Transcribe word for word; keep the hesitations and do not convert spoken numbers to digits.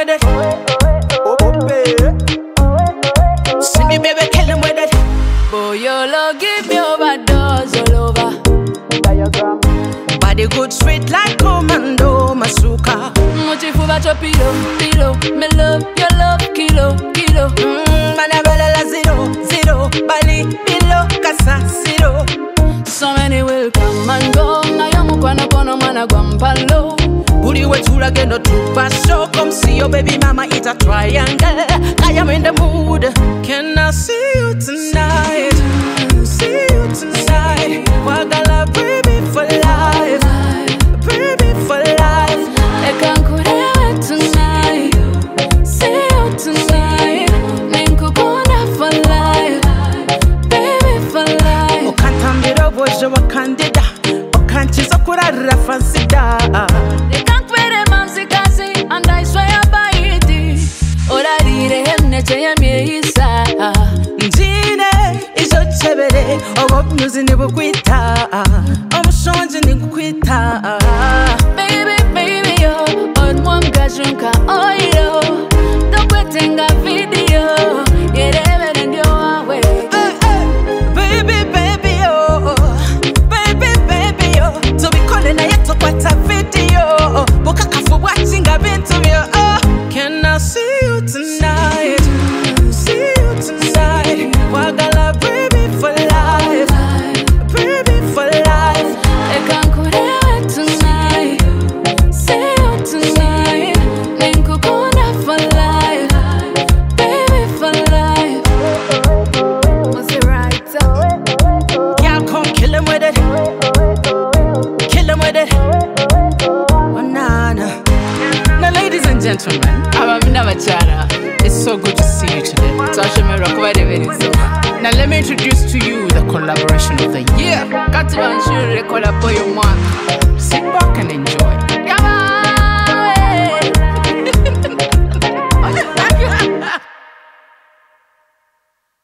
with it. See me, baby, kill him with it. Boy, your love give me overdose all over. Body good, sweet like commando, masuka. Motifu bacho pilo, pilo. Me love, your love, kilo, kilo. Mmm, manabela la zero, zero. Bali, pilo, kasa, zero. So many will come and go. Na yamu kwa na kono mana guampalo. Uri we chula gendo tupa show. Come see your baby mama, it's a triangle. I am in the mood. Can I see you tonight? See you tonight. Wagala baby for life. Baby for life. I can't go there tonight. See you tonight. Ninkukuna for life. Baby for life. Okantambira bojo wakandida. Okanchizo kurara fansida. They can't quit mamsi kasi. And I swear by it. Ora dire hemne chaya miisa. Njine ijo chebere. Ogo mnuzi nibukwita. Omushonji nikukwita. Baby, baby, yo. Odmwam gajunka oilo. Dokwetenga video. Yerebe ndio awe. Baby, baby, yo. Baby, baby, yo. So we calling na yeto kwata video. Boka kafu watching a bintu yo. Can I see you tonight? See you tonight. Wagala baby for life. Baby for life. I can't go there tonight. See you tonight. Ninkukuna for life. Baby for life. Was it right? Y'all come kill him with it. Kill him with it. Oh, nah, nah. Now, ladies and gentlemen, it's so good to see you today. Now let me introduce to you the collaboration of the year. Sit back and enjoy.